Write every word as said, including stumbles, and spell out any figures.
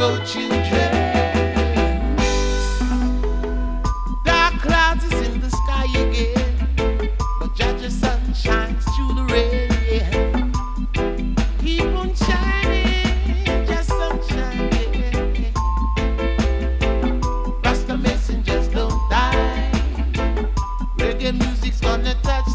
go, children. Dark clouds is in the sky again, but Judge's sun shines through the rain. Yeah. Keep on shining, just sunshine. Yeah. Rasta messengers don't die. Reggae music's gonna touch